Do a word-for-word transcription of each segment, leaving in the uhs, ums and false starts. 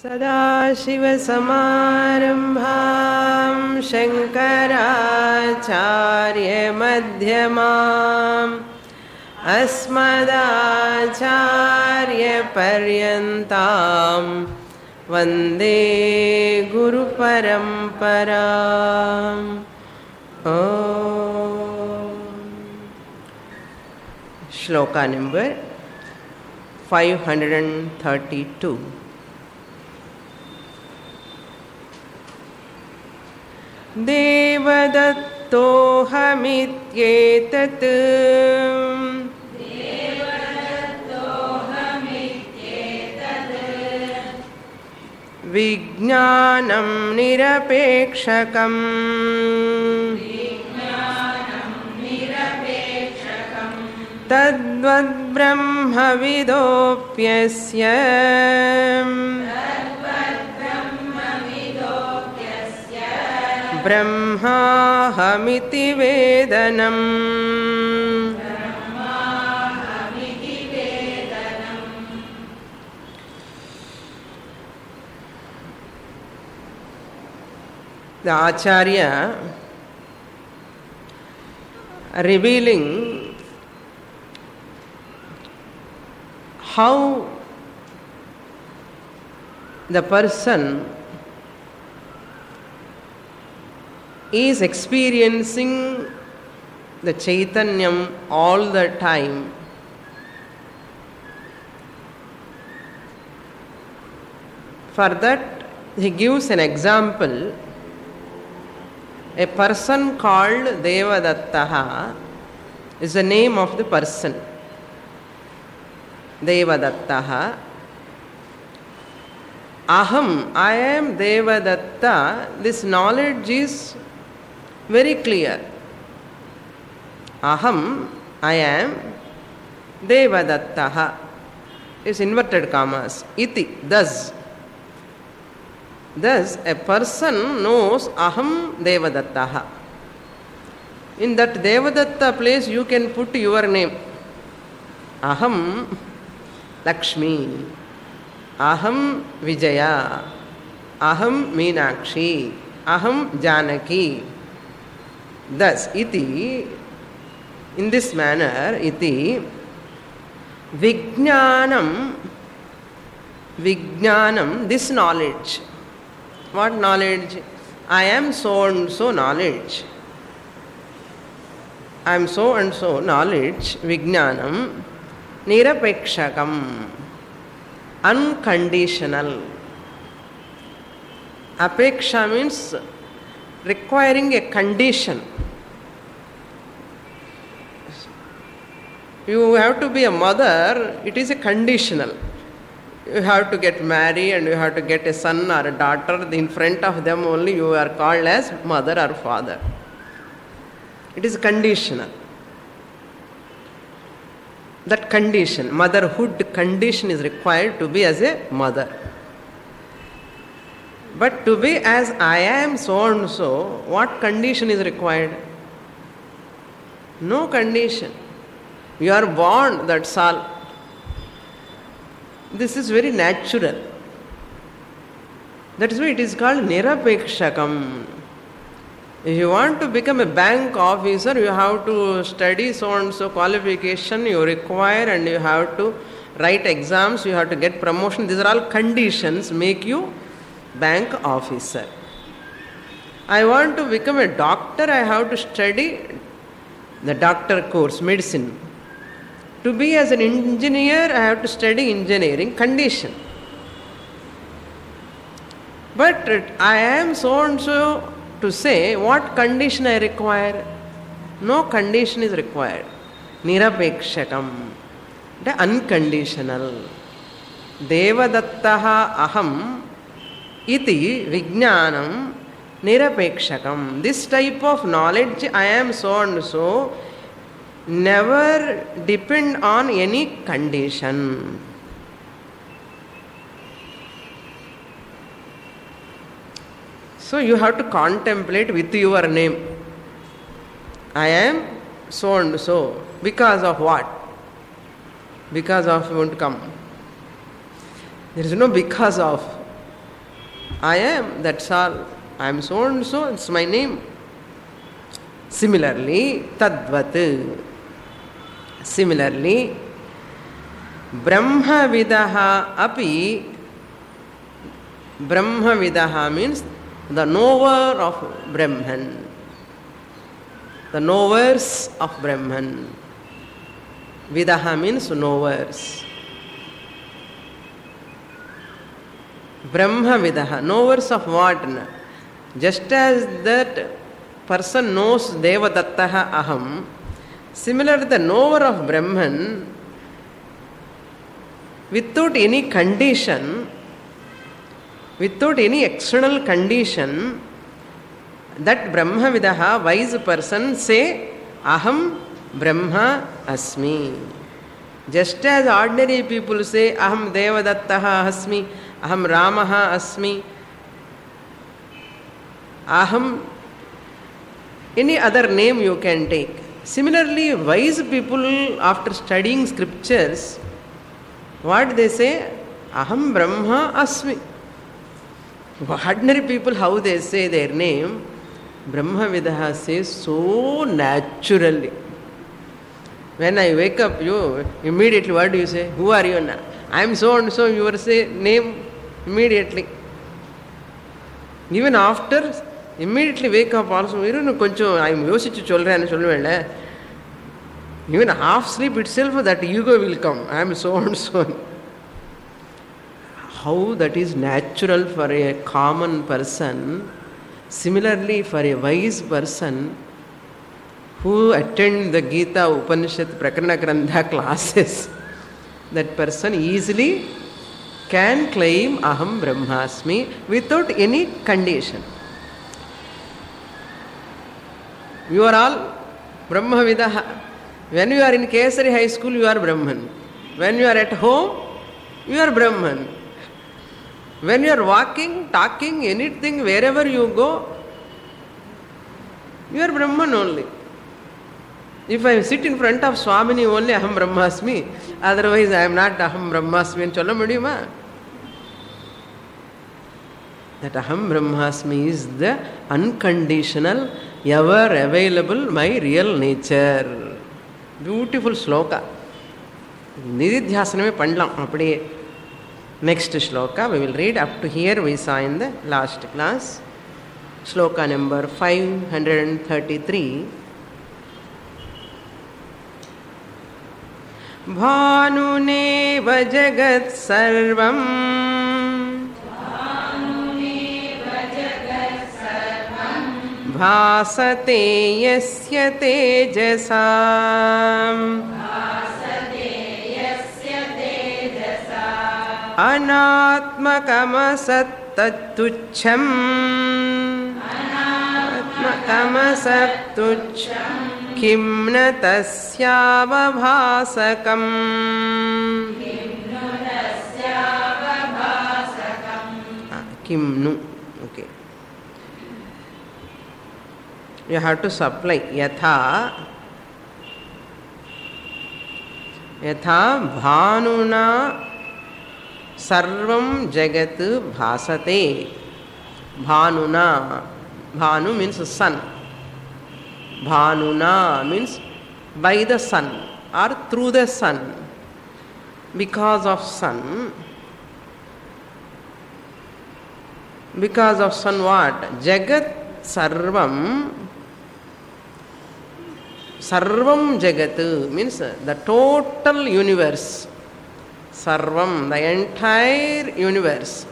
सदाशिवसमारम्भां शङ्कराचार्यमध्यमाम् अस्मदाचार्यपर्यन्तां वन्दे गुरुपरम्पराम्. ॐ श्लोका नंबर five hundred thirty-two. देवदत्तोऽहमित्येतत् विज्ञानं निरपेक्षकम् तद्वद्ब्रह्मविदोऽप्यस्य ब्रह्माहमिति वेदनम्. The Acharya revealing how the person is experiencing the Chaitanyam all the time. For that, he gives an example. A person called Devadattaha is the name of the person. Devadattaha. Aham, I am Devadatta. This knowledge is very clear. Aham, I am Devadattaha. Is inverted commas. Iti, thus. Thus, a person knows Aham Devadattaha. In that Devadatta place, you can put your name. Aham Lakshmi. Aham Vijaya. Aham Meenakshi. Aham Janaki. Thus, iti, in this manner, iti, Vijnanam, Vijnanam, this knowledge. What knowledge? I am so and so knowledge. I am so and so knowledge, Vijnanam, Nirapekshakam, unconditional. Apeksha means requiring a condition. You have to be a mother, it is a conditional. You have to get married and you have to get a son or a daughter. In front of them only you are called as mother or father. It is conditional. That condition, motherhood condition is required to be as a mother. But to be as I am so and so, what condition is required? No condition. You are born, that's all. This is very natural. That is why it is called Nirapekshakam. If you want to become a bank officer, you have to study so and so qualification you require and you have to write exams, you have to get promotion. These are all conditions make you bank officer. I want to become a doctor, I have to study the doctor course, medicine. To be as an engineer, I have to study engineering, condition. But I am so and so to say what condition I require. No condition is required. Nirapekshakam. The unconditional. Devadattaha aham iti vijnanam nirapekshakam. This type of knowledge, I am so and so, never depend on any condition. So you have to contemplate with your name. I am so and so. Because of what? Because of won't come. There is no because of. I am, that's all. I am so and so, it's my name. Similarly, tadvat. Similarly, Brahmavidaha api. Brahmavidaha means the knower of Brahman. The knowers of Brahman. Vidaha means knowers. Brahmavidaha, knowers of what? Just as that person knows Devadattaha aham, similarly the knower of Brahman, without any condition, without any external condition, that Brahmavidaha, wise person, say, aham Brahma asmi. Just as ordinary people say, aham Devadattaha asmi, aham Ramaha asmi, aham, any other name you can take. Similarly, wise people, after studying scriptures, what they say? Aham Brahma asmi. Ordinary people, how they say their name, Brahmavidaha says so naturally. When I wake up, you immediately, what do you say? Who are you now? I am so and so, you will say name immediately. Even after, immediately wake up also, I am yosichu cholrenu solluvel. Even half sleep itself, that ego will come. I am so and so. How that is natural for a common person, similarly for a wise person who attend the Gita, Upanishad, Prakarana Grantha classes, that person easily can claim Aham Brahmasmi without any condition. You are all Brahmavidaha. When you are in Kesari High School, you are Brahman. When you are at home, you are Brahman. When you are walking, talking, anything, wherever you go, you are Brahman only. If I sit in front of Swamini only, Aham Brahmasmi, otherwise I am not Aham Brahmasmi, and cholla mudiyuma. That Aham Brahmasmi is the unconditional, ever available, my real nature. Beautiful sloka. Nididhyasaname pandalam appadiye. Next shloka we will read. Up to here we saw in the last class. Shloka number five hundred thirty-three. Bhanuneva jagat sarvam bhasate yasya tejasam anatmakamasattucham anatmakamasattucham kimna tasyavabhasakam kimnu. Okay, you have to supply yatha yatha bhanuna sarvam jagat bhasate. Bhanuna, bhanu means sun. Bhanuna means by the sun or through the sun. Because of sun. Because of sun what? Jagat sarvam. Sarvam jagat means the total universe. Sarvam, the entire universe.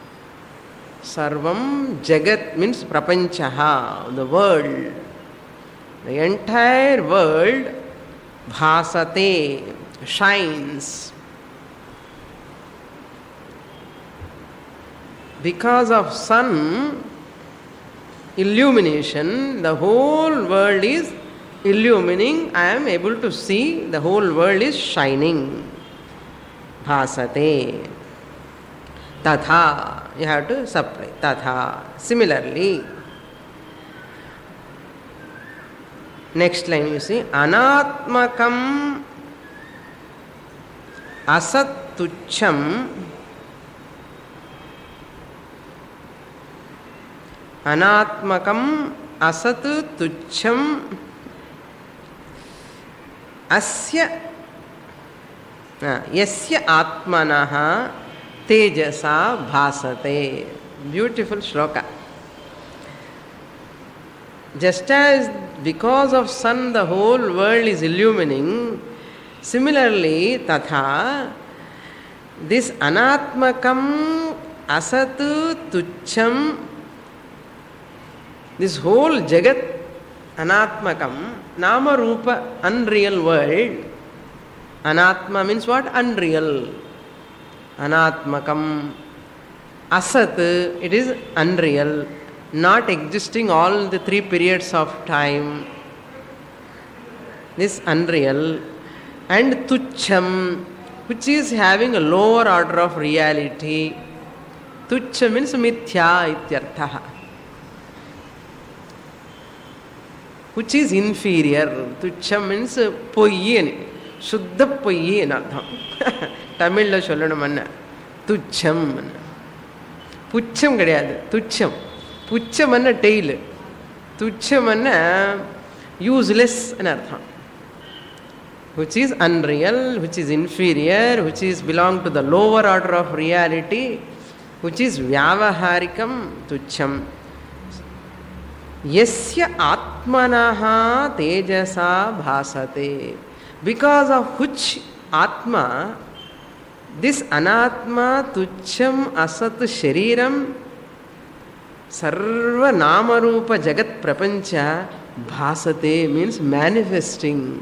Sarvam jagat means prapanchaha, the world. The entire world bhasate, shines. Because of sun illumination, the whole world is illumining. I am able to see the whole world is shining. Bhasate. Tatha. You have to supply. Tatha. Similarly. Next line you see. Anatmakam asattucham Anatmakam asat tucham asya yasya atmanaha tejasa bhasate. Beautiful shloka. Just as because of sun the whole world is illumining, similarly tatha this anatmakam asatu tucham, this whole jagat anatmakam, nama rupa, unreal world. Anatma means what? Unreal. Anatmakam asat, it is unreal, not existing all the three periods of time. This unreal. And tucham, which is having a lower order of reality. Tucham means mithya ityarthaha, which is inferior. Tucham means poyyi, shuddha poyyi in artham. Tamil la sollanamanna tucham. Pucham kadiyadu, tucham. Pucham anna tail, tucham anna useless in artham, which is unreal, which is inferior, which is belong to the lower order of reality, which is vyavaharikam, tucham. Yasya atmanaha tejasa bhasate, because of which atma, this anatma tucham asat shariram sarva namarupa jagat prapancha bhasate means manifesting.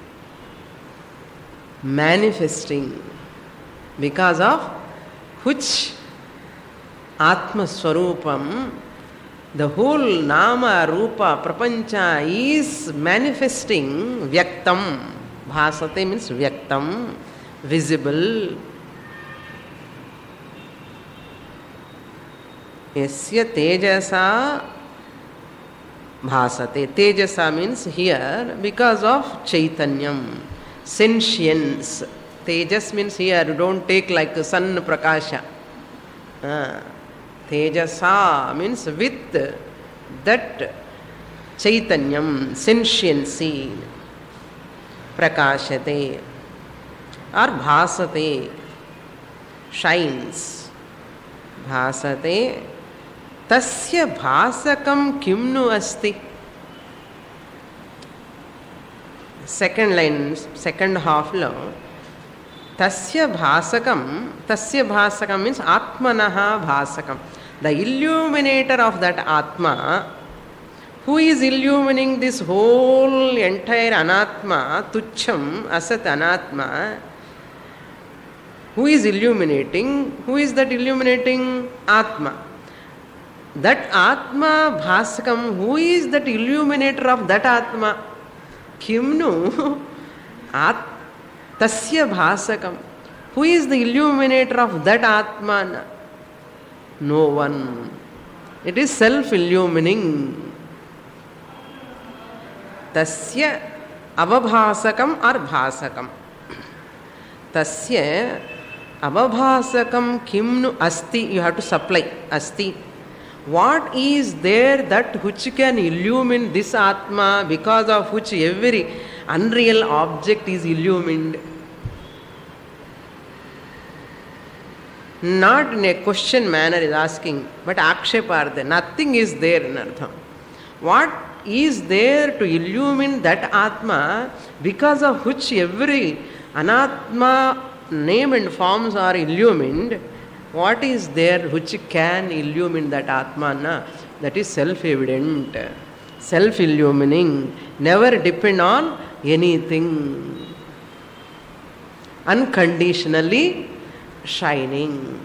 Manifesting. Because of which Atma Swarupam, the whole Nama Rupa Prapancha is manifesting Vyaktam. Bhasate means Vyaktam, visible. Yasya Tejasa Bhasate. Tejasa means here because of Chaitanyam, sentience. Tejas means here, don't take like sun prakasha. Uh, Tejasa means with that Chaitanyam, sentiency, prakashate or bhasate, shines. Bhasate tasya bhasakam kimnu asti. Second line, second half lo tasya bhasakam, tasya bhasakam means atmanaha bhasakam, the illuminator of that atma. Who is illumining this whole entire anatma, tucham asat anatma? Who is illuminating? Who is that illuminating? Atma. That atma bhasakam, who is that illuminator of that atma? Kimnu at tasya bhasakam. Who is the illuminator of that atman? No one. It is self-illumining. Tasya avabhasakam or bhasakam. Tasya avabhasakam kimnu asti. You have to supply asti. What is there that which can illumine this atma, because of which every unreal object is illumined? Not in a question manner is asking, but akshepartha. Nothing is there in artham. What is there to illumine that atma, because of which every anatma name and forms are illumined? What is there which can illumine that atma? That is self-evident, self-illumining, never depend on anything, unconditionally shining.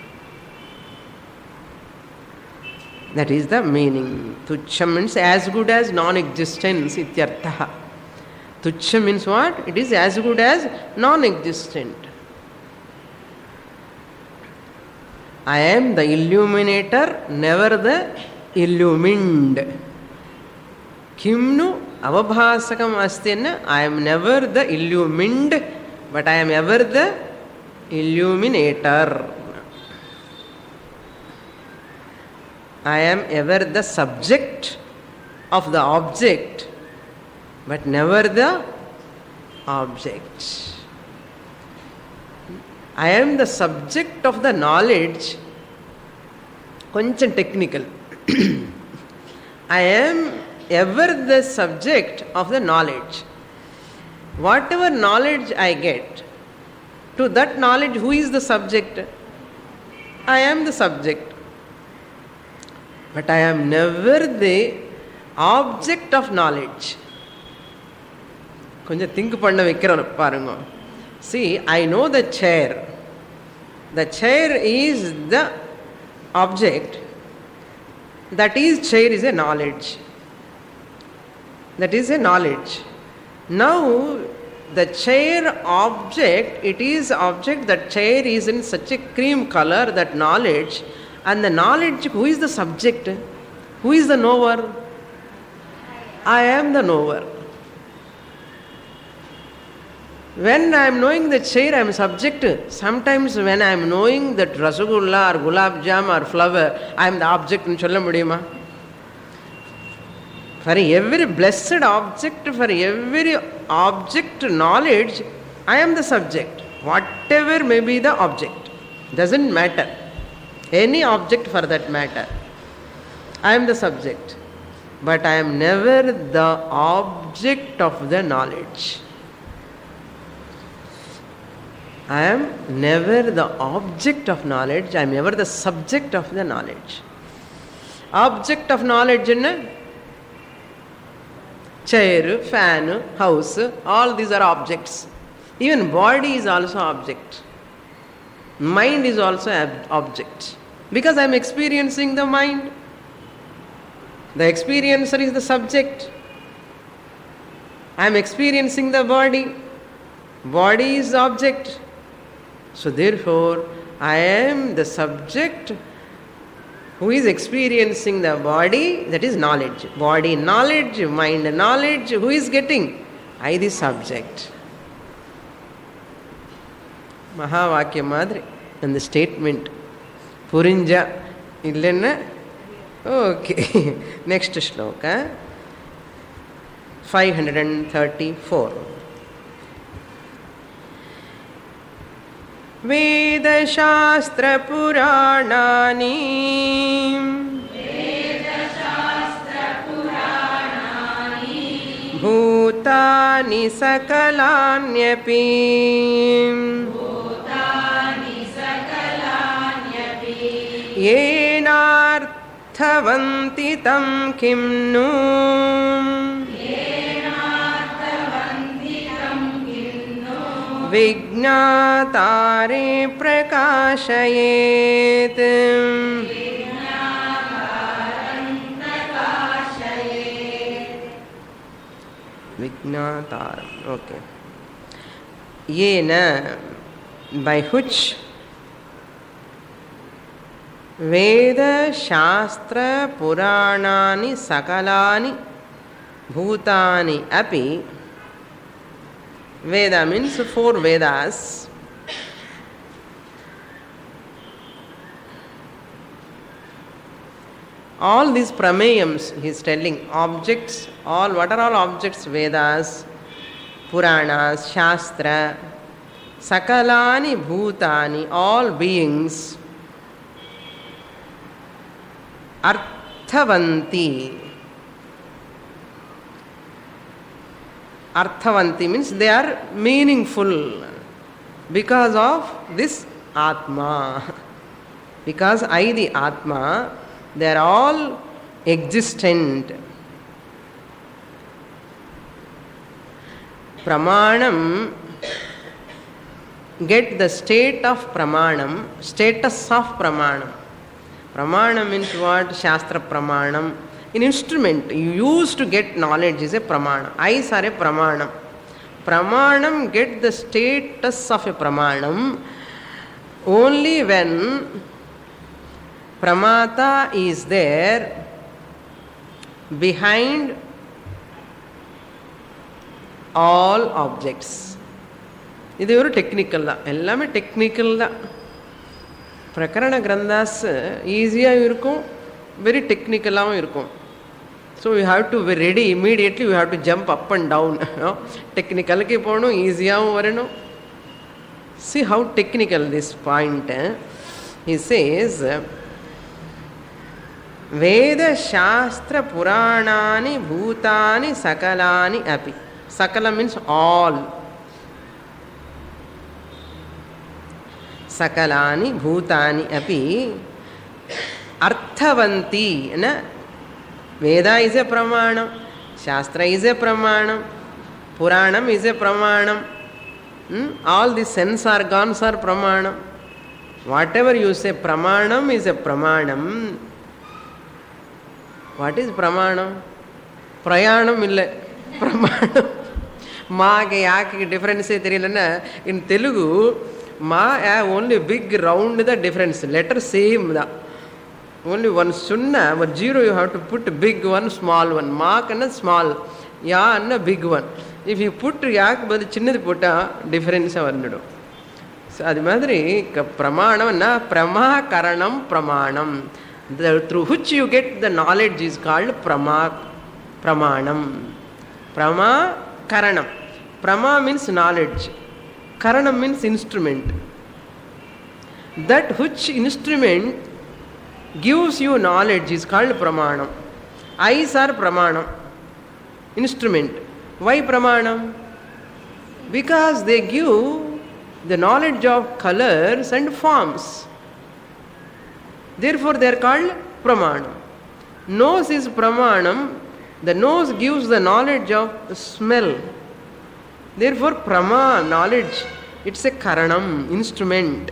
That is the meaning. Tucham means as good as non-existence, ityartha. Tucham means what? It is as good as non-existent. I am the illuminator, never the illumined. Kimnu avabhasakam astina, I am never the illumined, but I am ever the illuminator. I am ever the subject of the object, but never the object. I am the subject of the knowledge. Koncham technical. I am ever the subject of the knowledge. Whatever knowledge I get, to that knowledge, who is the subject? I am the subject. But I am never the object of knowledge. Konja think panna vekkira parunga. See, I know the chair. The chair is the object. That is, chair is a knowledge. That is a knowledge. Now, the chair object, it is object, that chair is in such a cream color, that knowledge, and the knowledge, who is the subject? Who is the knower? I am the knower. When I am knowing the chair, I am subject. Sometimes when I am knowing that Rasagulla or Gulab Jam or flower, I am the object. For every blessed object, for every object knowledge, I am the subject. Whatever may be the object, doesn't matter. Any object for that matter. I am the subject. But I am never the object of the knowledge. I am never the object of knowledge. I am ever the subject of the knowledge. Object of knowledge in chair, fan, house, all these are objects. Even body is also object. Mind is also an object. Because I am experiencing the mind. The experiencer is the subject. I am experiencing the body. Body is the object. So therefore, I am the subject who is experiencing the body, that is knowledge. Body knowledge, mind knowledge, who is getting? I the subject. Mahavakya Madri, and the statement, Purinja, illenna? Okay. Next shloka, five hundred thirty-four. Vedashastra Puranani Bhutani Sakalanyapi Yenarthavanti tam kimnu Vignatare prakashayet. Vignatar. Okay. Yena, by which Veda Shastra Puranani Sakalani Bhutani Api. Veda means four Vedas. All these prameyams, he is telling, objects, all, what are all objects? Vedas, Puranas, Shastra, Sakalani Bhutani, all beings, Arthavanti. Arthavanti means they are meaningful because of this Atma. Because I, the Atma, they are all existent. Pramanam, get the state of Pramanam, status of Pramanam. Pramanam means what? Shastra Pramanam. An instrument you use to get knowledge is a pramana. Eyes are a pramanam. Pramanam get the status of a pramanam only when pramata is there behind all objects. This is technical. Ellame technical. Prakarana Granthas easy ah irukum. very technicalaவும் இருக்கும். So you have to be ready immediately, you have to jump up and down. Technicalக்கு போகணும், ஈஸியாகவும் வரணும். See how technical this point. Eh? He says, Veda Shastra Puranani Bhutani Sakalani Api. Sakala means all. Sakalani Bhutani Api Arthavanti. Na? Veda is a pramanam, Shastra is a pramanam, Puranam is a pramanam. Hmm? All the sense organs are pramanam. Whatever you say pramanam is a pramanam. What is pramanam? Prayanam illa. Pramanam. Ma ke yaake difference theriyalana. In Telugu, ma only big round the difference. Letter same da. Only one sunna, but zero you have to put big one, small one. Mark and a small, ya and a big one. If you put yak, but the chinnad putta difference avannadu. So adi madri pramanam na prama karanam pramanam. The, through which you get the knowledge is called prama pramanam. Prama karanam. Prama means knowledge. Karanam means instrument. That which instrument gives you knowledge is called pramanam. Eyes are pramanam, instrument. Why pramanam? Because they give the knowledge of colors and forms. Therefore they are called pramanam. Nose is pramanam. The nose gives the knowledge of the smell. Therefore prama, knowledge, it's a karanam, instrument.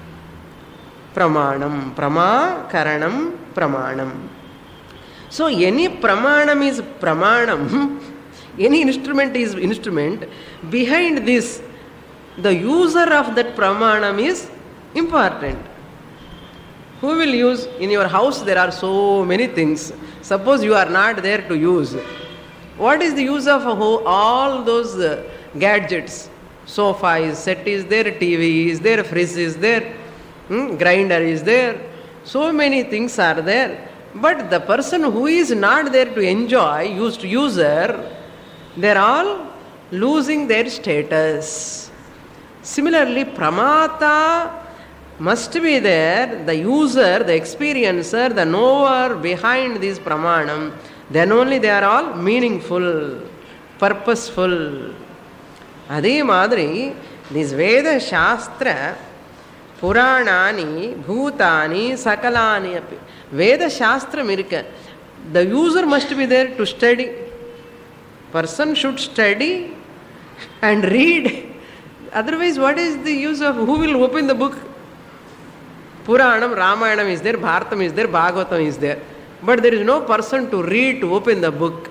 Pramanam, prama, karanam, pramanam. So any pramanam is pramanam, any instrument is instrument. Behind this, the user of that pramanam is important. Who will use? In your house there are so many things. Suppose you are not there to use. What is the use of all those gadgets? Sofa is set is there, T V is there, fridge is there. Hmm? Grinder is there, so many things are there, but the person who is not there to enjoy, used user, they are all losing their status. Similarly, pramata must be there, the user, the experiencer, the knower behind this pramanam, then only they are all meaningful, purposeful. Adhe madri, this Veda Shastra Puranani, Bhutani, Sakalani api. Veda Shastra mirka. The user must be there to study. Person should study and read. Otherwise, what is the use of, who will open the book? Puranam, Ramayanam is there, Bharatam is there, Bhagavatam is there. But there is no person to read, to open the book.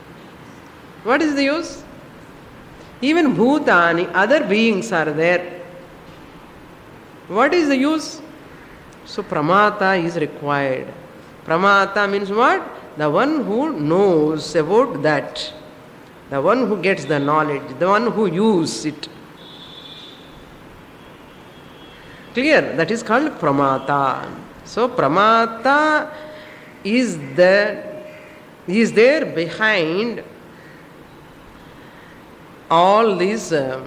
What is the use? Even Bhutani, other beings are there. What is the use? So pramata is required. Pramata means what? The one who knows about that. The one who gets the knowledge. The one who uses it. Clear? That is called pramata. So pramata is the is there behind all these uh,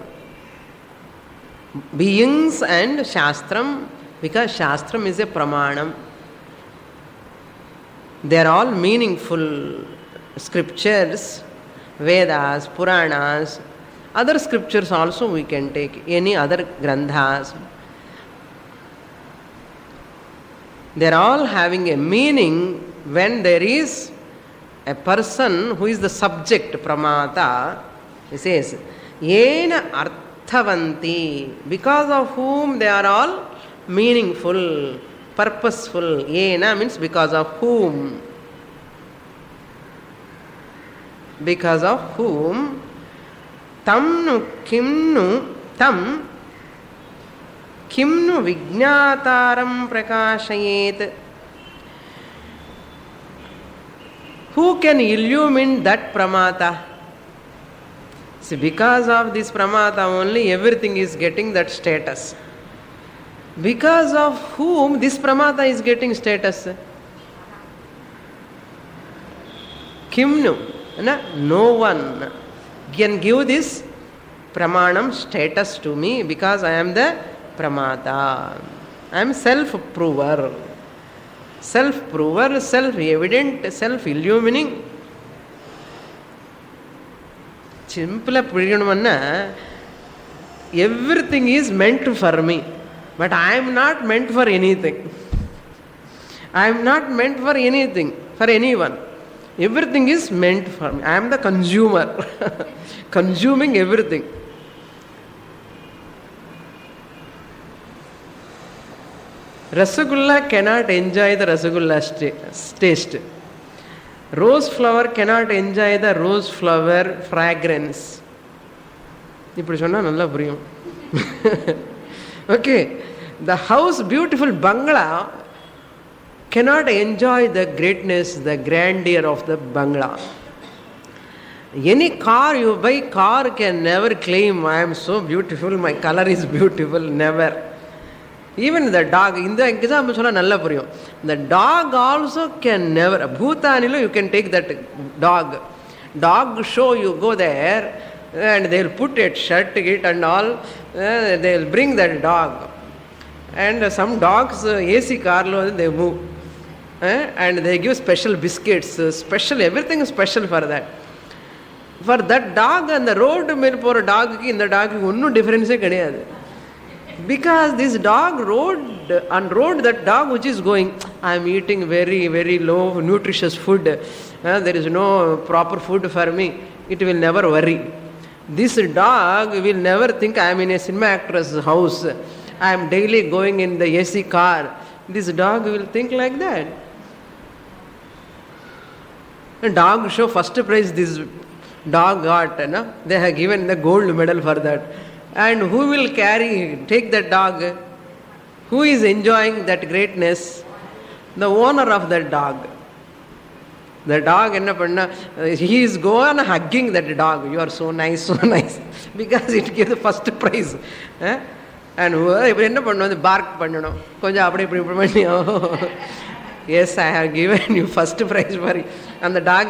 beings and Shastram, because Shastram is a pramanam. They are all meaningful scriptures, Vedas, Puranas, other scriptures also we can take, any other granthas. They are all having a meaning when there is a person who is the subject, pramata. He says, Yena arthavanti, because of whom they are all meaningful, purposeful. Yena means because of whom. Because of whom. Tamnu kimnu tam kimnu vijñātāram prakāshayet. Who can illumine that pramata? See, because of this pramata only everything is getting that status. Because of whom this pramata is getting status? Kimnu, no one can give this pramanam status to me because I am the pramata. I am self-prover. Self-prover, self-evident, self-illumining. Simple puriyanamana, everything is meant for me, but I am not meant for anything. I am not meant for anything, for anyone. Everything is meant for me. I am the consumer, consuming everything. Rasagulla cannot enjoy the rasagulla taste. Rose flower cannot enjoy the rose flower fragrance. Okay, the house, beautiful bungalow, cannot enjoy the greatness, the grandeur of the bungalow. Any car you buy, car can never claim, I am so beautiful, my color is beautiful, never. Even the dog, in the example, the dog also can never. Bhutanilo, you can take that dog. Dog show, you go there and they will put it, shirt it and all. Uh, they will bring that dog. And some dogs, uh, A C car, they move. Uh, and they give special biscuits, uh, special, everything is special for that. For that dog and the road, for a dog, in the dog, no difference. Because this dog rode and rode that dog which is going, I am eating very, very low nutritious food. Uh, there is no proper food for me. It will never worry. This dog will never think I am in a cinema actress house. I am daily going in the A C car. This dog will think like that. A dog show first prize this dog got. No? They have given the gold medal for that. And who will carry, take that dog? Who is enjoying that greatness? The owner of that dog. The dog, he is going hugging that dog. You are so nice, so nice. Because it gives the first prize. Eh? And who bark. Yes, I have given you first prize for it. And the dog,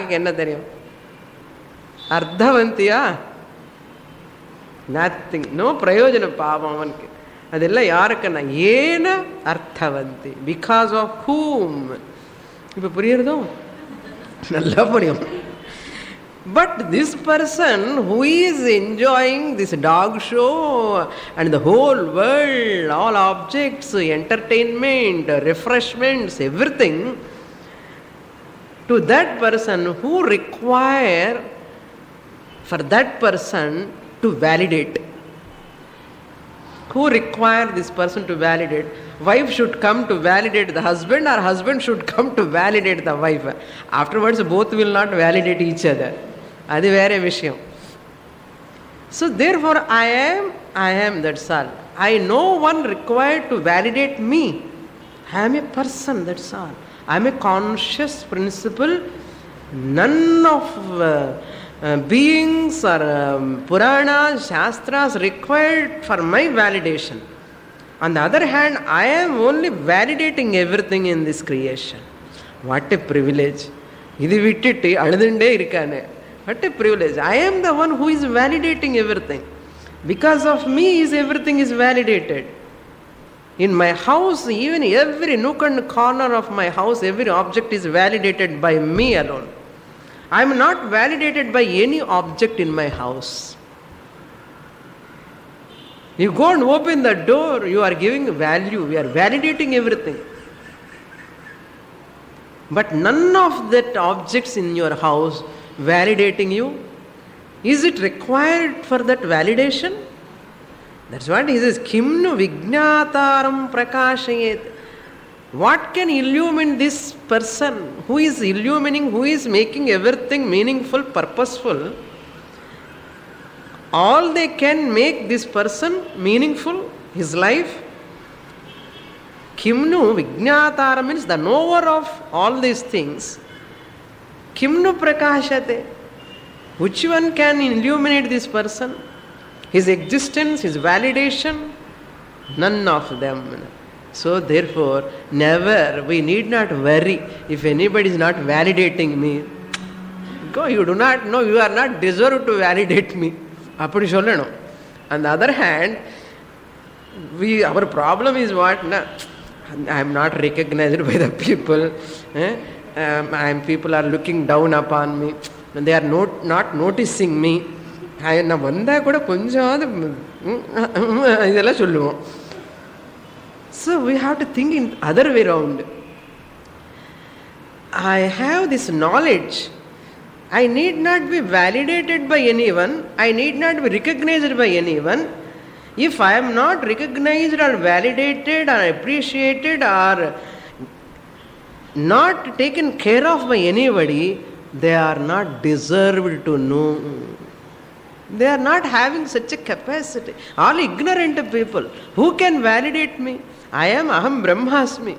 Ardhavantiya? Nothing. No prayojana pavamanke. Adella yarakana yena arthavanti. Because of whom? Ipa puriyarudho? Nalla puriyam. But this person who is enjoying this dog show and the whole world, all objects, entertainment, refreshments, everything, to that person who require for that person to validate. Who require this person to validate? Wife should come to validate the husband, or husband should come to validate the wife. Afterwards, both will not validate each other. Adi vere vishayam. So therefore, I am, I am, that's all. I no one required to validate me. I am a person, that's all. I am a conscious principle. None of uh, uh, beings or um, Puranas, Shastras required for my validation. On the other hand, I am only validating everything in this creation. What a privilege. Idu vittittu aludunde irukane. What a privilege. I am the one who is validating everything. Because of me is everything is validated. In my house, even every nook and corner of my house, every object is validated by me alone. I am not validated by any object in my house. You go and open the door, you are giving value, we are validating everything. But none of that objects in your house validating you. Is it required for that validation? That's what he says. Kimnu vijnataram prakashayet. What can illumine this person? Who is illumining, who is making everything meaningful, purposeful? All they can make this person meaningful, his life. Kimnu vijnataram means the knower of all these things. Kimnu prakashate. Which one can illuminate this person? His existence, his validation? None of them. So therefore, never, we need not worry if anybody is not validating me. Because you do not know, you are not deserved to validate me. Appadi sollano. On the other hand, we our problem is what? Na, I am not recognized by the people. Eh? Um, I am, people are looking down upon me. They are not, not noticing me. நான் வந்தா கூட கொஞ்சமாவது இதெல்லாம் சொல்லுவோம். So we have to think in other way around. I have this knowledge. I need not be validated by anyone. I need not be recognized by anyone. If I am not recognized or validated or appreciated or not taken care of by anybody, they are not deserved to know. They are not having such a capacity. All ignorant people. Who can validate me? I am Aham Brahmasmi.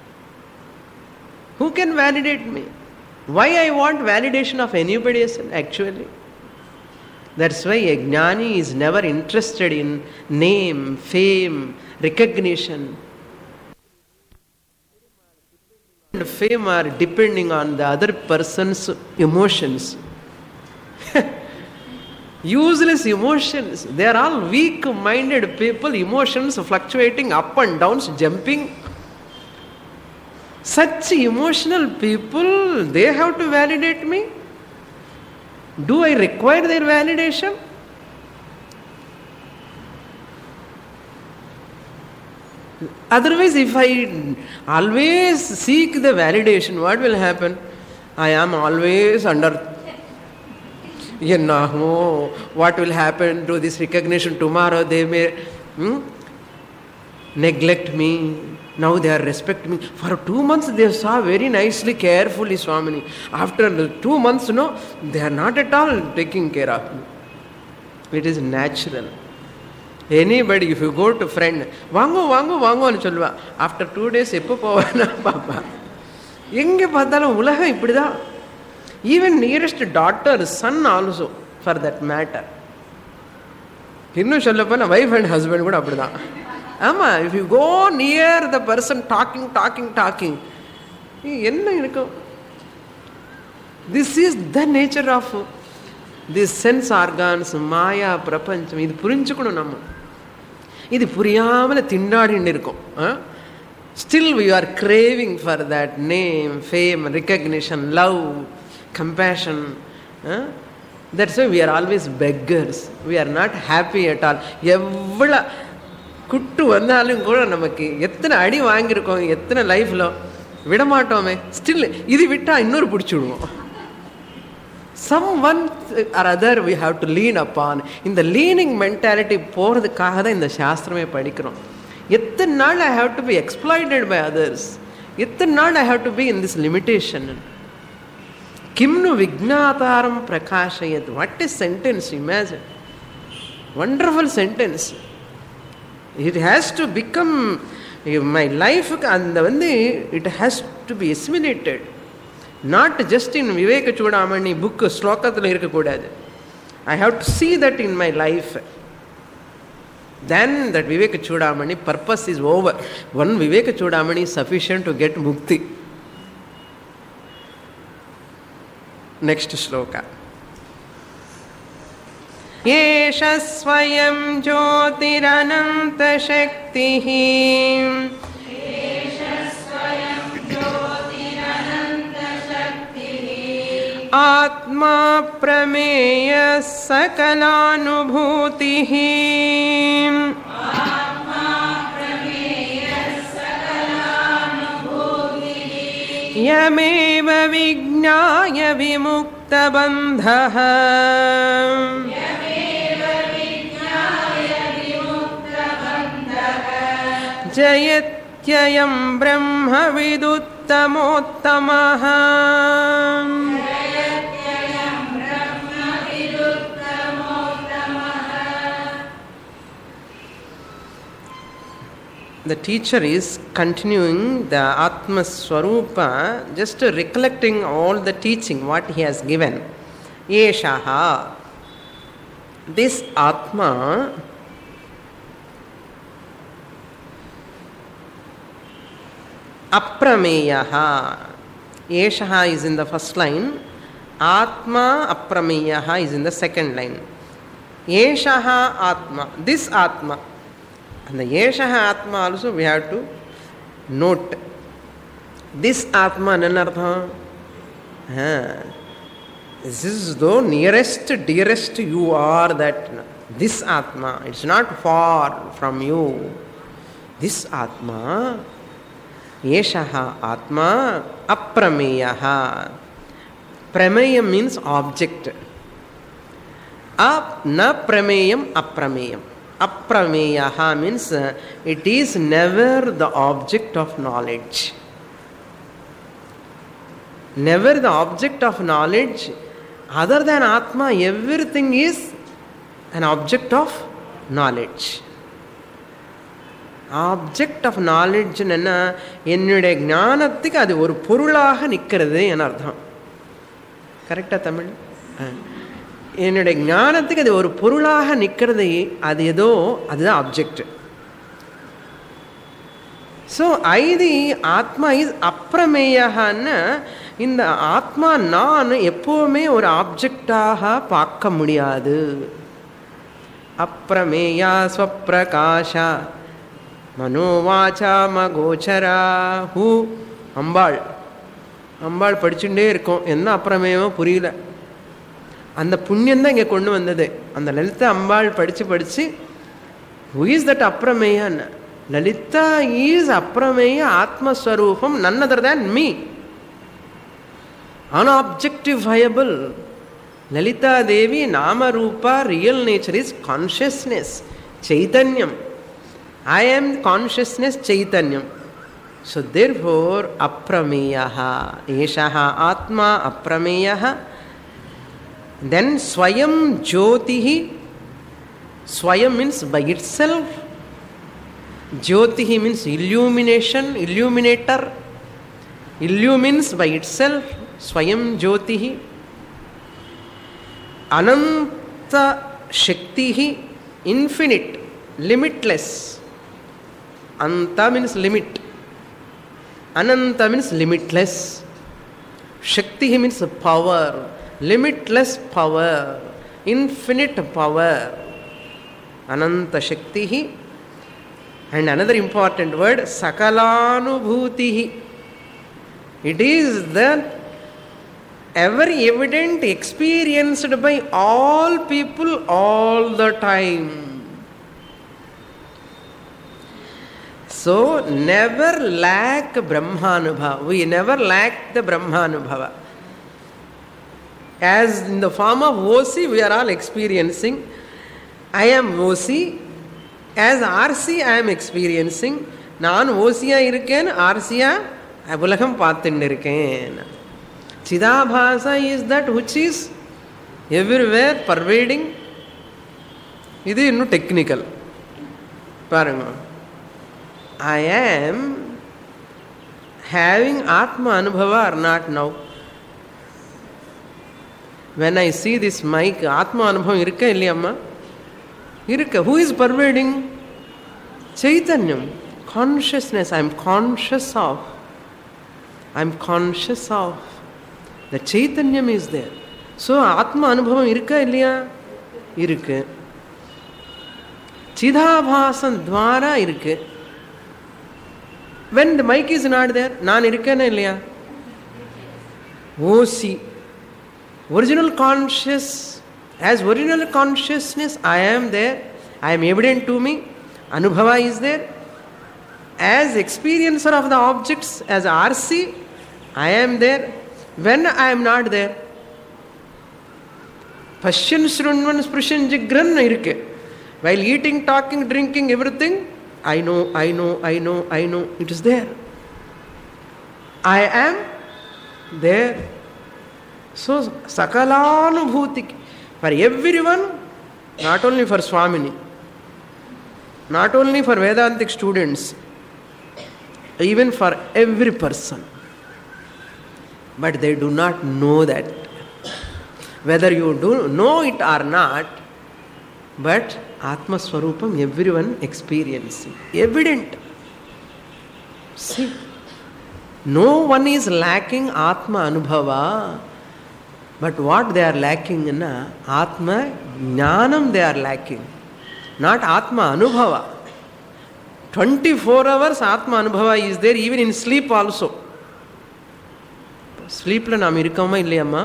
Who can validate me? Why I want validation of anybody else actually? That's why a jnani is never interested in name, fame, recognition. And fame are depending on the other person's emotions. Useless emotions. They are all weak-minded people, emotions fluctuating up and down, jumping. Such emotional people, they have to validate me? Do I require their validation? Otherwise, if I always seek the validation, what will happen? I am always under You know, what will happen to this recognition tomorrow? They may hmm, neglect me. Now they are respecting me. For two months they saw very nicely, carefully Swamini. After two months, no, they are not at all taking care of me. It is natural. Anybody, if you go to friend, Vango, Vango, Vango, and Chalva, after two days, Eppo Pavana, Papa. Yenge Padala Ulaha Ipida. Even nearest daughter, son also, for that matter. Hinnu Shallapana, wife and husband would apprada. Amma, if you go near the person talking, talking, talking, this is the nature of these sense organs, Maya, Prapancham. This purinchukunu namma. This puriyamala tindadi nirukku. Still we are craving for that name, fame, recognition, love, compassion. Huh? That's why we are always beggars. We are not happy at all. Evvala kuttu vandalum kuda namakku ethana adi vaangirukom ethana life lo vidamaatome still idu vitta innoru pudichuduvom. Someone or other we have to lean upon. In the leaning mentality போறதுக்காக தான் இந்த சாஸ்திரமே படிக்கிறோம். எத்தனை நாள் I have to be exploited by others? எத்தனை நாள் I have to be in this limitation? Kimnu Vignataram Prakashayat. What a sentence, imagine. Wonderful sentence. It has to become my life, and it has to be assimilated. Not just in Viveka Chudamani book, Slokathula irukkodadu. I have to see that in my life. Then that Viveka Chudamani purpose is over. One Viveka Chudamani is sufficient to get mukti. Next shloka. Yesha swayam jyotirananta shaktihi Yesha swayam jyotirananta shaktihi Atma prameya sakalanubhutihi Yameva vignaya vimukta bandhaha Yameva vignaya vimukta bandhaha Jayatyayam brahma viduttamattamaha Jayatyayam brahma viduttamattamaha. The teacher is continuing the Atma Swarupa, just recollecting all the teaching, what he has given. Yeshaha. This Atma Aprameyaha. Yeshaha is in the first line. Atma aprameyaha is in the second line. Yeshaha Atma, this Atma. And the Yeshaha Atma also we have to note. This Atma nanartha. This is the nearest, dearest you are, that this Atma. It's not far from you. This Atma. Yeshaha Atma aprameyaha. Prameya means object. Ap na prameyam aprameyam. Aprameyaha means uh, it is never the object of knowledge. Never the object of knowledge. Other than Atma, everything is an object of knowledge. Object of knowledge enna என்னுடைய ஞானத்துக்கு அது ஒரு பொருளாக நிற்கிறது என அர்த்தம். கரெக்டா தமிழ்? என்னுடைய ஞானத்துக்கு அது ஒரு பொருளாக நிற்கிறது, அது ஏதோ அதுதான் ஆப்ஜெக்ட். ஸோ ஐதி ஆத்மா இஸ் அப்பிரமேயன்னு இந்த ஆத்மா நான் எப்போவுமே ஒரு ஆப்ஜெக்டாக பார்க்க முடியாது. அப்பிரமேயா ஸ்வப்பிரகாஷா மனோவாச்சா மகோச்சரா ஹூ அம்பாள். அம்பாள் படிச்சுட்டே இருக்கோம், என்ன அப்புறமேவோ புரியல. அந்த புண்ணியந்தான் இங்கே கொண்டு வந்தது. அந்த லலிதா அம்பாள் படித்து படித்து ஹூ இஸ் தட் அப்பிரமேயான்னு. லலிதா இஸ் அப்பிரமேய ஆத்மஸ்வரூபம், none other than me, unobjectifiable. Lalitha Devi நாமரூபா, ரியல் நேச்சர் இஸ் கான்ஷியஸ்னஸ், சைதன்யம். I am consciousness, chaitanyam. So therefore aprameyaha, eshaha atma aprameyaha. Then swayam jyotihi. Swayam means by itself. Jyotihi means illumination, illuminator. Illumines by itself. Swayam jyotihi. Ananta shaktihi, infinite, limitless. Anta means limit. Ananta means limitless. Shakti means power. Limitless power. Infinite power. Ananta Shakti. And another important word, Sakalanubhutihi. It is the ever evident, experienced by all people all the time. So, never lack Brahmanubhava. We never lack the Brahmanubhava. As in the form of O C, we are all experiencing. I am O C. As R C, I am experiencing. Naan O C a irukken, R C a ulagam paathindirukken. Chidabhasa is that which is everywhere, pervading. Idu innu technical. Paranga. I am having Atma Anubhava or not now? When I see this mic, Atma Anubhava irukka illiyamma? Irukka. Who is pervading? Chaitanyam. Consciousness. I am conscious of. I am conscious of. The Chaitanyam is there. So Atma Anubhava irukka illiya? Irukku. Chidabhasan dwara irukku. When the mic is not there, naan irukkena illaya? O C. Original conscious. As original consciousness, I am there. I am evident to me. Anubhava is there. As experiencer of the objects, as R C, I am there. When I am not there, Pashyan Shrunvan Sprishan Jigran irukke. While eating, talking, drinking, everything, I know, I know, I know, I know, it is there. I am there. So, Sakalanubhuti. For everyone, not only for Swamini, not only for Vedantic students, even for every person. But they do not know that. Whether you do know it or not, but Atma Swarupam everyone experiencing. Evident. See, no one is lacking Atma Anubhava. But what they are lacking in Atma Jnanam they are lacking, not Atma Anubhava. twenty-four hours Atma Anubhava is there, even in sleep also. Sleep la naam irukama illiyamma?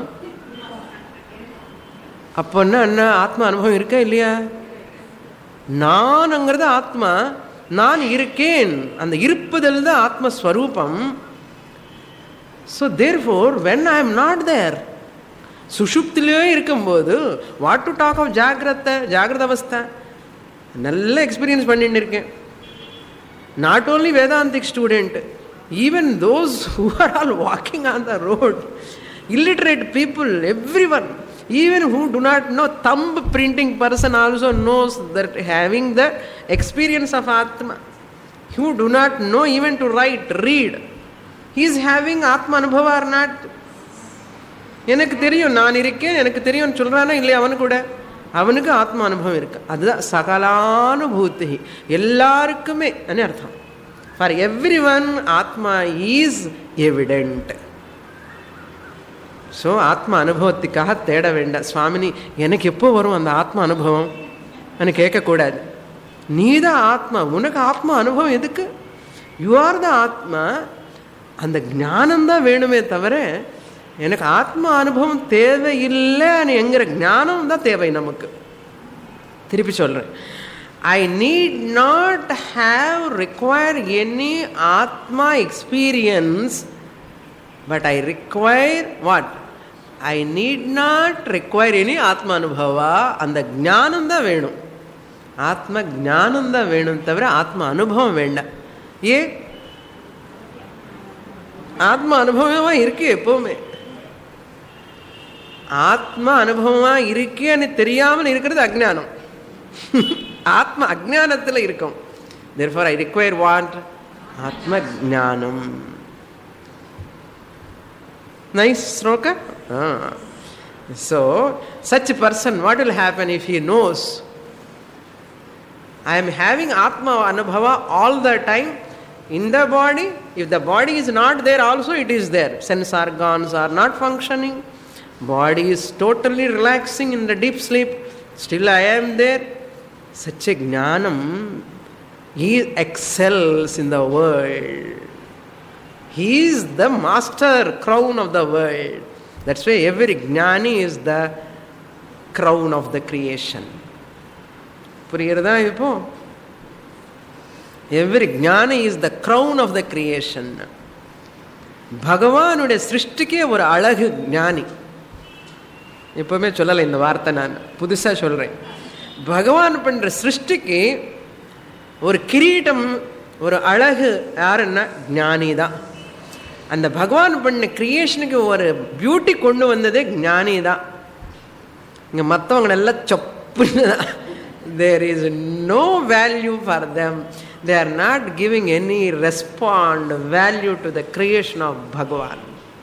அப்போன்னா என்ன ஆத்மா அனுபவம் இருக்கா இல்லையா? நான்ங்கிறது ஆத்மா, நான் இருக்கேன், அந்த இருப்பதில் தான் ஆத்மஸ்வரூபம். So therefore when I am not there, சுஷுப்திலே இருக்கும்போது வாட் டு டாக் ஆஃப் ஜாகிரத ஜாகிரத அவஸ்தா நல்ல எக்ஸ்பீரியன்ஸ் பண்ணிட்டு இருக்கேன். Not only vedantic student, even those who are all walking on the road, illiterate people, everyone, even who do not know, thumb printing person also knows that having the experience of Atma. Who do not know even to write, read, he is having Atma Anubhava or not? எனக்கு தெரியும் நான் இருக்கேன், எனக்கு தெரியும் சொல்றானா இல்லையா? அவனு கூட அவனுக்கு ஆத்மா அனுபவம் இருக்கு. அதுதான் சகலானுபூதி, எல்லாருக்குமே அர்த்தம். ஃபார் எவ்ரி ஒன் ஆத்மா இஸ் எவிடென்ட். ஸோ ஆத்மா அனுபவத்துக்காக தேட வேண்டாம். சுவாமினி எனக்கு எப்போ வரும் அந்த ஆத்மா அனுபவம் అని கேட்கக்கூடாது. நீ தான் ஆத்மா, உனக்கு ஆத்மா அனுபவம் எதுக்கு? யூ ஆர் த ஆத்மா. அந்த ஞானம்தான் வேணுமே தவிர எனக்கு ஆத்மா அனுபவம் தேவையில்லை என்கிற ஞானம் தான் தேவை நமக்கு. திருப்பி சொல்கிறேன், I need not have require any ஆத்மா experience, but I require what? I need not require any ஆத்மா அனுபவா. அந்த ஞானம் தான் வேணும், ஆத்ம ஞானம் தான் வேணும் தவிர ஆத்மா அனுபவம் வேண்டாம். ஏ ஆத்மா அனுபவமாக இருக்கு எப்பவுமே. ஆத்மா அனுபவமாக இருக்கேன்னு தெரியாமல் இருக்கிறது அஜ்ஞானம். ஆத்மா அஜ்ஞானத்தில் இருக்கும். therefore I require what? ஆத்ம ஞானம். Nice sloka? Ah. So, such a person, what will happen if he knows I am having Atma Anubhava all the time in the body? If the body is not there also, it is there. Sense organs are not functioning. Body is totally relaxing in the deep sleep. Still I am there. Such a jnanam, he excels in the world. He is the master crown of the world. That's why every jnani is the crown of the creation. புரியுறதா இப்போ? Every jnani is the crown of the creation. பகவானுடைய சிருஷ்டிக்கே ஒரு அழகு ஞானி. எப்பவுமே சொல்லலை இந்த வார்த்தை, நான் புதுசா சொல்றேன். பகவான் பண்ற சிருஷ்டிக்கு ஒரு கிரீடம், ஒரு அழகு யாருன்னா ஞானி தான். அந்த பகவான் பண்ண கிரியேஷனுக்கு ஒரு பியூட்டி கொண்டு வந்ததே ஞானி தான். இங்கே மற்றவங்களெல்லாம் சொப்புன்னு தான். There is no value for them. They are not giving any respond value to the creation of Bhagavan.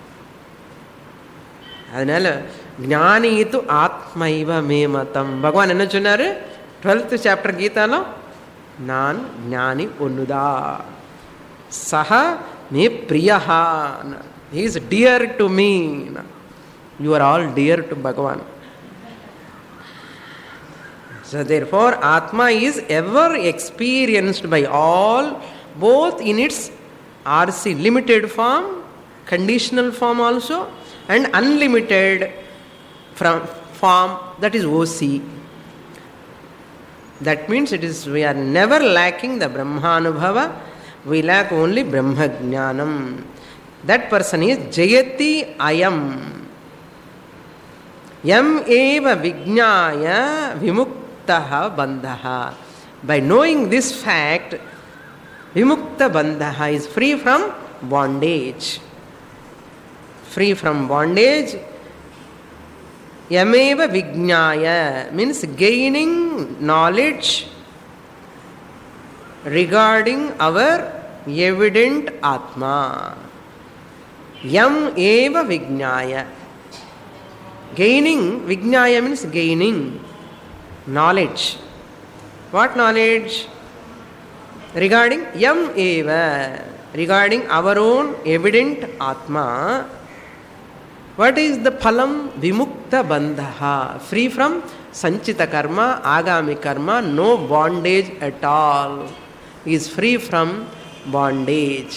அதனால ஞானித்து ஆத்மைவ மே மதம். பகவான் என்ன சொன்னார் டுவெல்த் சாப்டர் கீதாலும்? நான் ஞானி ஒன்றுதா, சஹா me priyaha, he is dear to me. You are all dear to Bhagavan. So therefore Atma is ever experienced by all, both in its R C limited form, conditional form also, and unlimited from form, that is O C. That means it is, we are never lacking the Brahmanubhava. We lack only Brahma Jnanam. That person is Jayati Ayam. Yam eva Vijnaya Vimuktaha Bandhaha. By knowing this fact, Vimukta Bandhaha is free from bondage. Free from bondage. Yameva Vijnaya means gaining knowledge regarding our evident Atma. Yam eva Vijnaya. Gaining, Vijnaya means gaining knowledge. What knowledge? Regarding Yam eva, regarding our own evident Atma. What is the phalam? Vimukta bandhaha, free from sanchita karma, agami karma, no bondage at all. He is free from bondage.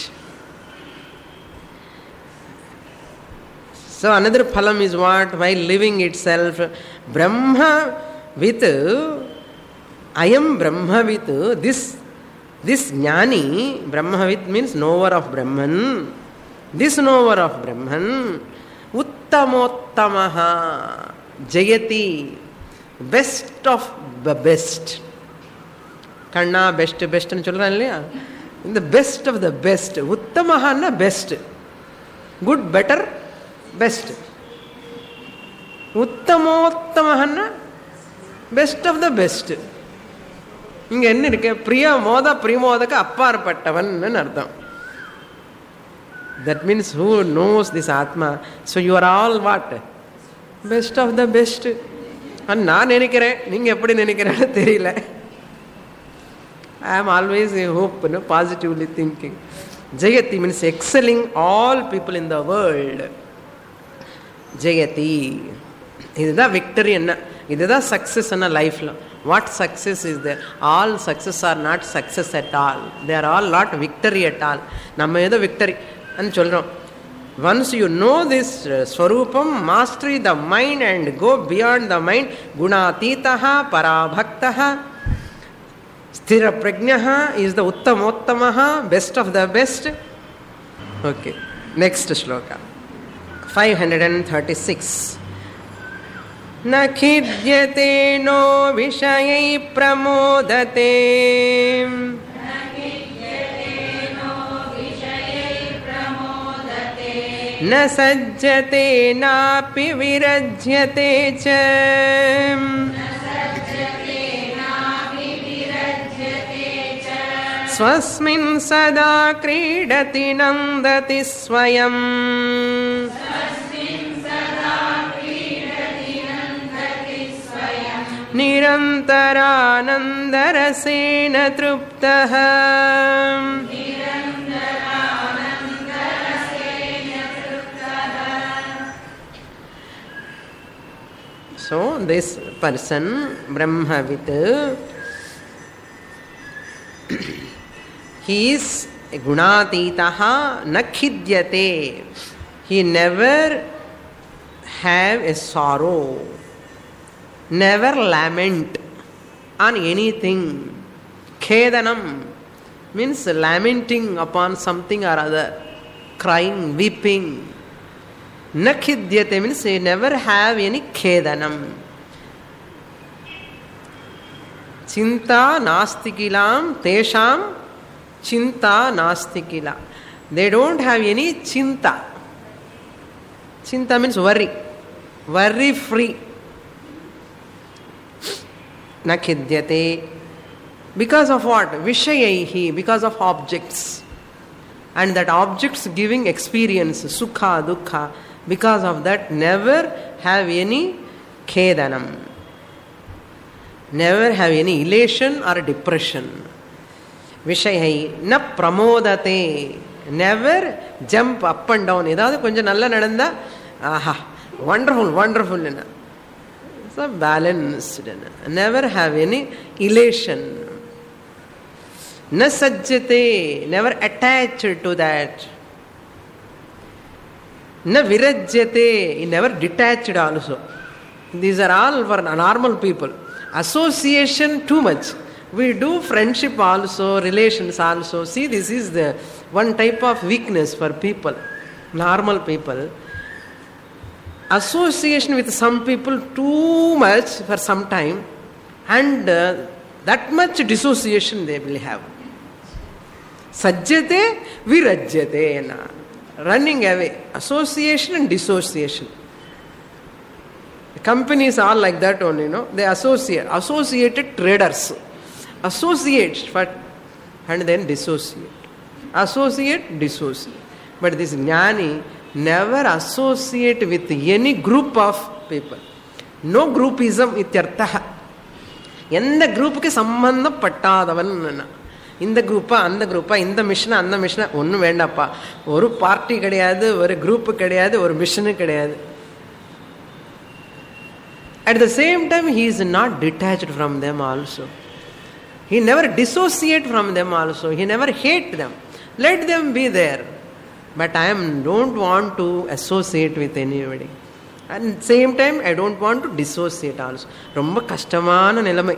So another phalam is what? While living itself, Brahma with, I am Brahma with, this, this jnani, Brahma with means knower of Brahman, this knower of Brahman, Uttamottamaha, Jayati, best of the best. Kanna best, best and children, the best of the best. Uttamaha na best. Good, better, best. Uttamottamaha best of the best. இங்கே என்ன இருக்கு? பிரியா மோத பிரிமோதக்கு அப்பாற்பட்டவன் அர்த்தம். That means who knows this Atma. So you are all what? Best of the best. நான் நினைக்கிறேன், நீங்க எப்படி நினைக்கிறேன்னு தெரியல. I am always a hope, no, positively thinking. Jayati means excelling all people in the world. Jayati. இதுதான் victory என்ன, இதுதான் success என்ன லைஃப்ல. What success is there? All success are not success at all. They are all not victory at all. நம்ம ஏதோ victory ன்னு சொல்றோம். Once you know this Swarupam, mastery the mind and go beyond the mind, Gunatitaha, Parabhaktaha, Sthira Prajnaha is the Uttamottamaha, best of the best. Okay, next shloka. five thirty-six. न खिद्यते no विषयै प्रमोदते न सज्जते नापि विरज्यते च स्वस्मिन् सदा क्रीडति नन्दति स्वयम् निरन्तरानन्दरसेन तृप्तः. So this person, Brahmavid, he is gunatitaha na khidyate. He never have a sorrow, never lament on anything. Khedanam means lamenting upon something or other, crying, weeping. Nakhidyate means he never have any khedanam. Chinta nastikilam tesham chinta nastikila. They don't have any chinta. Chinta means worry, worry free. Nakhidyate. Because of what? Vishayaihi, because of objects. And that objects giving experience, sukha, dukkha. Because of that, never have any khedanam. Never have any elation or depression. Vishayai. Na pramodate. Never jump up and down. Edavadhu konjam nalla nadanda, aha, wonderful, wonderful. So balanced. Never have any elation. Na sajjate. Never attached to that. Na virajyate. He never detached also. These are all for normal people. Association too much. We do friendship also, relations also. See, this is the one type of weakness for people, normal people. Association with some people too much for some time, and uh, that much dissociation they will have. Sajjate virajyate. Running away. Association and dissociation. Companies are like that only, you know. They associate. Associated traders. Associate but and then dissociate. Associate, dissociate. But this jnani never associate with any group of people. No groupism ityartha. Endha group ke sambandha pattadavan. இந்த குரூப்பா அந்த குரூப்பா, இந்த மிஷனா அந்த மிஷனா, ஒன்றும் வேண்டாப்பா. ஒரு party கிடையாது, ஒரு குரூப்பு கிடையாது, ஒரு மிஷனு கிடையாது. At the same time, he is not detached from them also. He never dissociate from them also. He never hate them. Let them be there. But I am don't want to associate with anybody. At the same time, I don't want to dissociate also. ரொம்ப கஷ்டமான நிலைமை.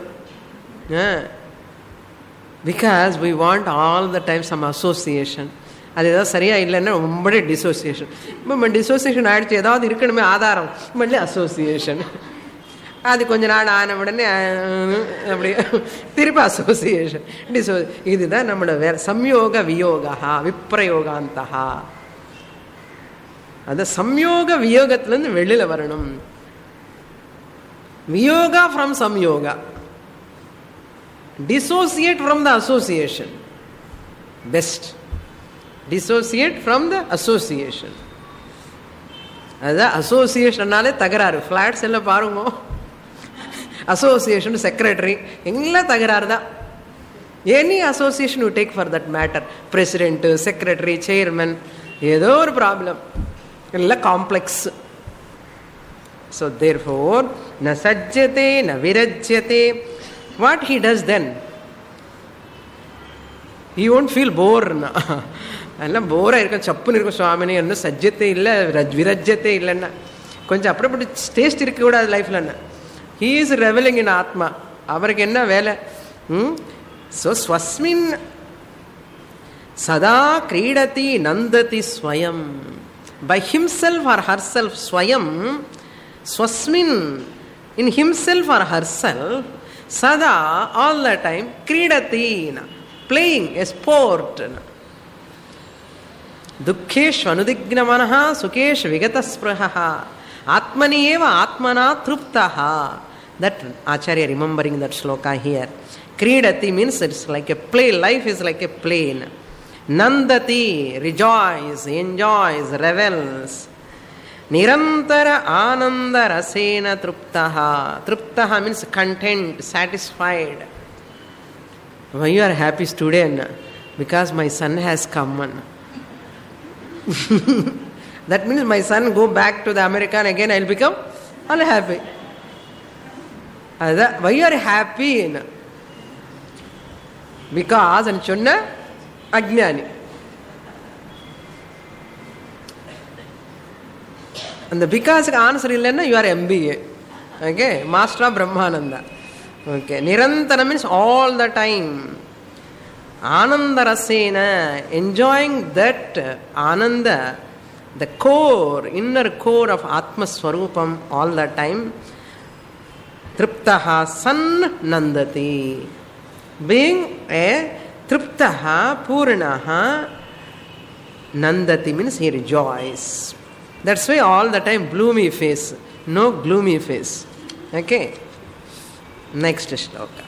Because we want all the time some association. அது ஏதாவது சரியாக இல்லைன்னா ரொம்ப dissociation. இப்போ dissociation ஆகிடுச்சு, ஏதாவது இருக்கணுமே ஆதாரம், மறுபடியும் அசோசியேஷன். அது கொஞ்ச நாள் ஆன உடனே அப்படி திருப்பி அசோசியேஷன், டிசோ. இதுதான் நம்மளோட வேற. சம்யோக வியோகா விப்ரயோகாந்தா. அந்த சம்யோக வியோகத்திலேருந்து வெளியில் வரணும். வியோகா ஃப்ரம் சம்யோகா, dissociate from the association. Best. Dissociate from the association. அதுதான் அசோசியேஷன்னாலே தகராறு. ஃப்ளாட்ஸ் எல்லாம் பாருங்க, அசோசியேஷன் செக்ரட்டரி எல்லாம் தகராறு தான். Any association you take for that matter, president, secretary, chairman, ஏதோ ஒரு ப்ராப்ளம், எல்லாம் காம்ப்ளெக்ஸ். ஸோ தேர்ஃபோர் ந சஜ்ஜதே ந விரஜ்யதே. What he does then? He won't feel bored. அதெல்லாம் போராக இருக்கும், சப்புன்னு இருக்கும். சுவாமினி என்ன சஜ்ஜத்தே இல்லை, விரஜ்யத்தே இல்லைன்னா கொஞ்சம் அப்படிப்படி டேஸ்ட் இருக்கக்கூடாது லைஃப்பில். என்ன he is reveling in ஆத்மா. அவருக்கு என்ன வேலை? ஸோ ஸ்வஸ்மின் சதா கிரீடதி நந்ததி ஸ்வயம். By himself or herself, Swayam ஸ்வஸ்மின், in himself or herself, sada, all the time, kridati, playing a sport. Dukkhesh anudigna manaha sukhesh vigata spraha atmani eva atmana truptaha. That Acharya remembering that shloka here. Kridati means it's like a play, life is like a plane. Nandati, rejoice, enjoys, revels. Nirantara ananda rasena truptaha. Truptaha means content, satisfied. Why you are happy student? Because my son has come. That means my son go back to the America and again I will become unhappy. Why you are happy? Because and chonna ajnani. And the because answer illenna you are M B A. Okay, Master of Brahmananda. Okay, Nirantara means all the time. Ananda rasena, enjoying that ananda, the core, inner core of Atma Swarupam all the time. Triptaha san nandati. Being a triptaha purnaha, nandati means he rejoices. That's why all the time gloomy face, no gloomy face. Okay. Next shloka.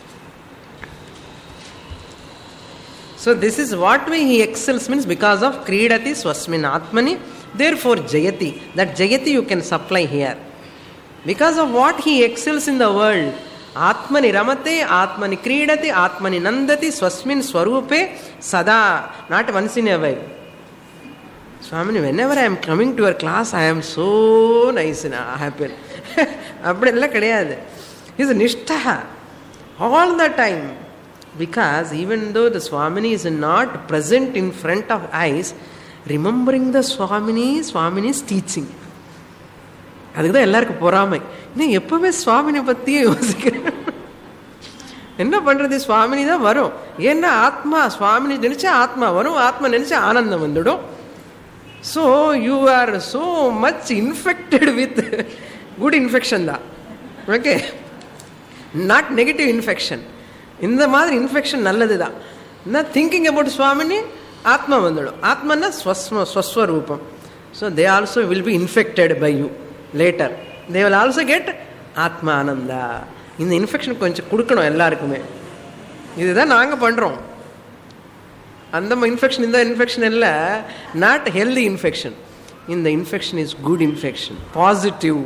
So this is what way he excels, means because of kridati swasmin atmani, therefore jayati. That jayati you can supply here. Because of what he excels in the world. Atmani ramate, atmani kridati, atmani nandati, swasmin swarupe sada. Not once in a while. Swamini, whenever I am coming to your class, I am so nice and happy. அப்படியெல்லாம் கிடையாது. He is nishtha all the time. Because even though the Swamini is not present in front of eyes, remembering the Swamini, Swamini's teaching. அதுக்கு தான் எல்லாருக்கும் பொறாமை. இன்னும் எப்பவுமே சுவாமினை பற்றியே யோசிக்கிறேன். என்ன பண்ணுறது, சுவாமினி தான் வரும். ஏன்னா ஆத்மா, சுவாமினி நினச்சா ஆத்மா வரும், ஆத்மா நினச்சா ஆனந்தம் வந்துடும். So you are so much infected with good infection da. Okay, not negative infection. இந்த மாதிரி infection நல்லது தான். Not thinking about Swamini, ஆத்மா வந்துடும். ஆத்மன்னா ஸ்வஸ்ம ஸ்வஸ்வரூபம். So they also will be infected by you later. They will also get ஆத்மா ஆனந்தா. இந்த infection கொஞ்சம் கொடுக்கணும் எல்லாருக்குமே. இதுதான் நாங்கள் பண்ணுறோம். அந்த இன்ஃபெக்ஷன், இந்த இன்ஃபெக்ஷன் இல்லை, நாட் ஹெல்தி இன்ஃபெக்ஷன். இந்த infection is good infection, positive.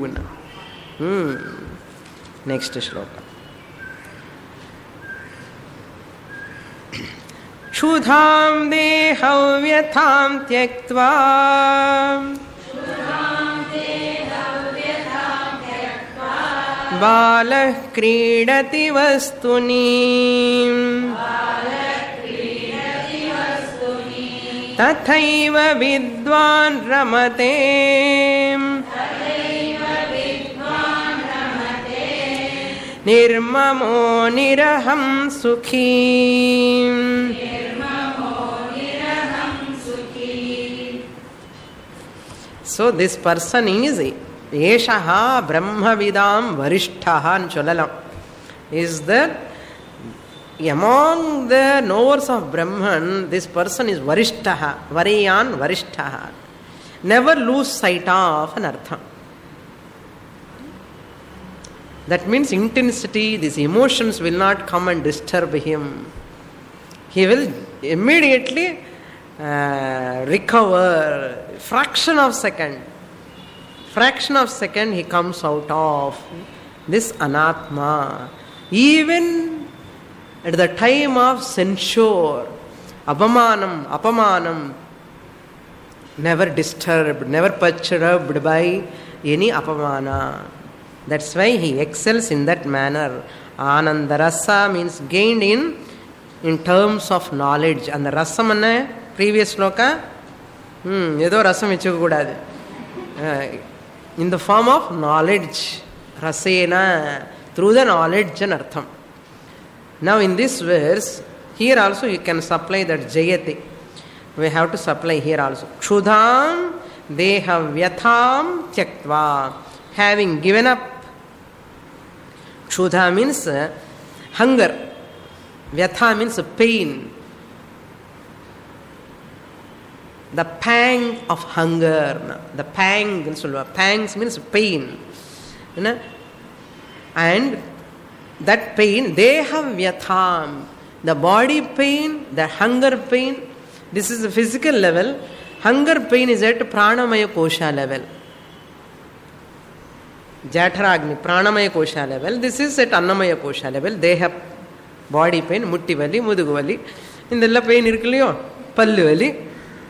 Next ஸ்லோகம். Kshudham dehavyathaam tyaktva balah kridati vastuni tathaiva vidwan ramate nirmamo niraham sukhi. So this person is Eshaha Brahmavidam Varishtaha and Cholalam. Is that among the knowers of Brahman, this person is Varishtaha, Variyan Varishtaha. Never lose sight of an artha. That means intensity, these emotions will not come and disturb him. He will immediately uh, recover. Fraction of second. Fraction of second he comes out of this anatma. Even at the time of censure, apamanam, apamanam, never disturbed, never perturbed by any apamana. That's why he excels in that manner. Anandarasa means gained in in terms of knowledge. And the rasamanna, previous sloka, hmm, yedo rasam ichukudadu. In the form of knowledge. Rasena, through the knowledge and artham. Now in this verse, here also you can supply that jayati. We have to supply here also. Kshudham dehavyatham tyaktva. Having given up. Kshudha means uh, hunger. Vyatha means pain. The pang of hunger. The pang, pangs means pain. And that pain, deha vyatham, the body pain, the hunger pain, this is the physical level. Hunger pain is at pranamaya kosha level. Jataragni, pranamaya kosha level. This is at annamaya kosha level. Deha, body pain, mutti vali, mudugu vali. Indella pain irukliyo, pallu vali.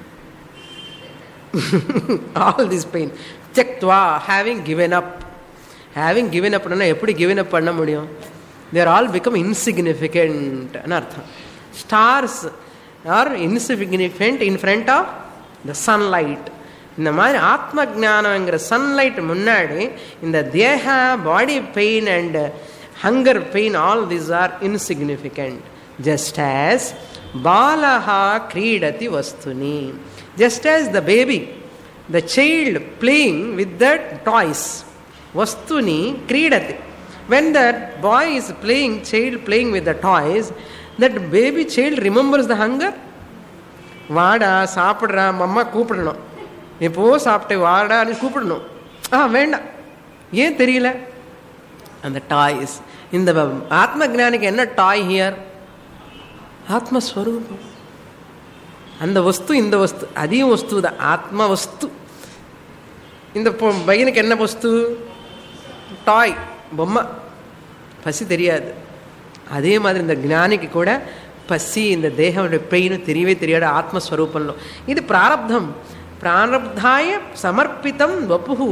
All this pain. Tyaktva, having given up. Having given up, eppadi given up panna mudiyum? They are all become insignificant. Stars are insignificant in front of the sunlight. இந்த மாதிரி ஆத்ம ஞானம்ங்கிற sunlight முன்னாடி இந்த தேக body pain and hunger pain all these are insignificant. Just as பாலஹா கிரீடதி வஸ்துனி, just as the baby, the child playing with that toys, வஸ்துனி கிரீடதி. When that boy is playing, child playing with the toys, that baby child remembers the hunger. வாடா சாப்பிட்றா, mamma கூப்பிடணும், எப்போ சாப்பிட்டு வாடான்னு கூப்பிடணும். ஆ வேண்டாம், ஏன் தெரியல? அந்த டாய்ஸ். இந்த ஆத்ம ஜானிக்கு என்ன டாய் ஹியர்? ஆத்மஸ்வரூபம். அந்த வஸ்து இந்த வஸ்து அதையும் வஸ்து தான், ஆத்ம வஸ்து. இந்த பையனுக்கு என்ன வஸ்து? டாய், பொம்மை. பசி தெரியாது. அதே மாதிரி இந்த ஞானிக்கு கூட பசி, இந்த தேகனுடைய பெயின் தெரியவே தெரியாது ஆத்மஸ்வரூபంలో. ఇది ప్రారబ్ధం. ప్రారబ్ధాయ సమర్పితం వపుః.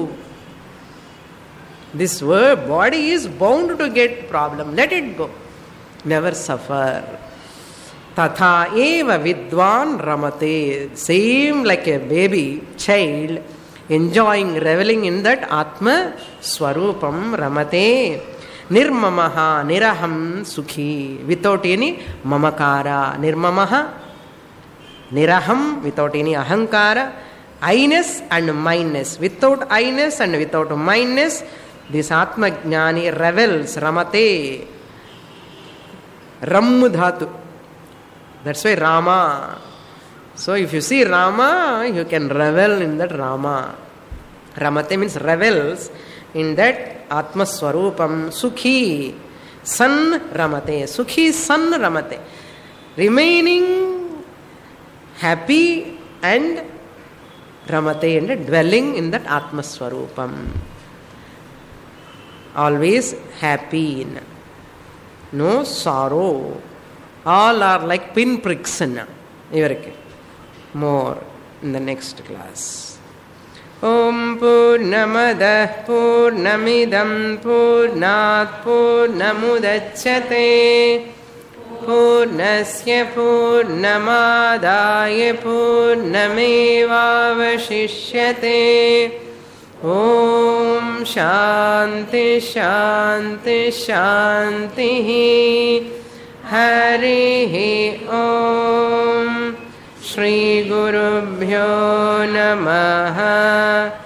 This body is bound to get problem. Let it go. Never suffer. Tatha eva vidwan ramate. Same like a baby child enjoying, reveling in that atma swarupam ramate. Nirmamaha niraham sukhi. Without any mamakara. Nirmamaha niraham, without any ahankara. I-ness and mindness. Without I-ness and without mindness, this atma jnani revels. Ramate. Rammu dhatu. That's why Rama. So if you see Rama, you can revel in that Rama. Ramate means revels in that Atma Swarupam. Sukhi, San Ramate. Sukhi, San Ramate. Remaining happy and Ramate, and dwelling in that Atma Swarupam. Always happy. No sorrow. All are like pin pricks అన్న ఇవరికి. More in the next class. ఓం పూర్ణమదః పూర్ణమిదం పూర్ణాత్ పూర్ణముదచ్యతే పూర్ణస్య పూర్ణమాదాయ పూర్ణమేవావశిష్యతే. ఓం శాంతి శాంతి శాంతి. హరి ఓం. శ్రీ గురుభ్యో నమః.